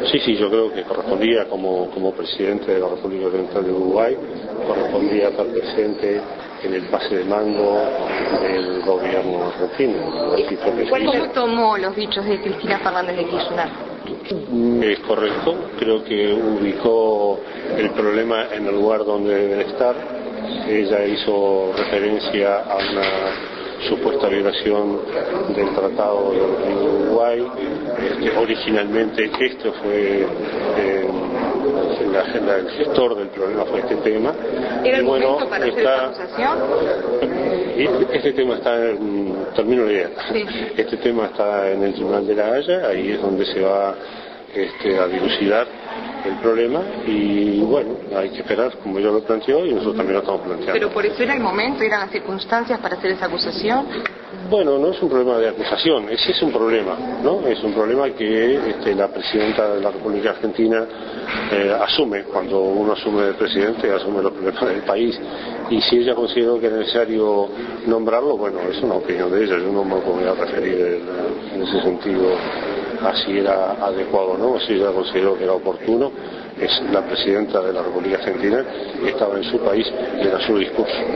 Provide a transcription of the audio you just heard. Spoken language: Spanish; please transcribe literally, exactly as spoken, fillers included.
Sí, sí, yo creo que correspondía como, como presidente de la República Oriental de Uruguay, correspondía estar presente en el pase de mando del gobierno argentino. ¿Cómo tomó los dichos de Cristina Fernández de Kirchner? Es correcto, creo que ubicó el problema en el lugar donde debe estar. Ella hizo referencia a una supuesta violación del Tratado de Uruguay. Este, originalmente este fue eh, la agenda, el gestor del problema fue este tema. ¿Era el y bueno, momento para está, hacer esa acusación? Este tema está, en, termino la idea, sí. Este tema está en el Tribunal de la Haya, ahí es donde se va este, a dilucidar el problema y bueno, hay que esperar como yo lo planteó y nosotros también lo estamos planteando. ¿Pero por eso era el momento, eran las circunstancias para hacer esa acusación? Bueno, no es un problema de acusación, ese es un problema, ¿no? Es un problema que este, la presidenta de la República Argentina eh, asume. Cuando uno asume de presidente, asume los problemas del país. Y si ella consideró que era necesario nombrarlo, bueno, es una opinión de ella. Yo no me voy a referir en ese sentido a si era adecuado o no, o si ella consideró que era oportuno. Es la presidenta de la República Argentina y estaba en su país y era su discurso.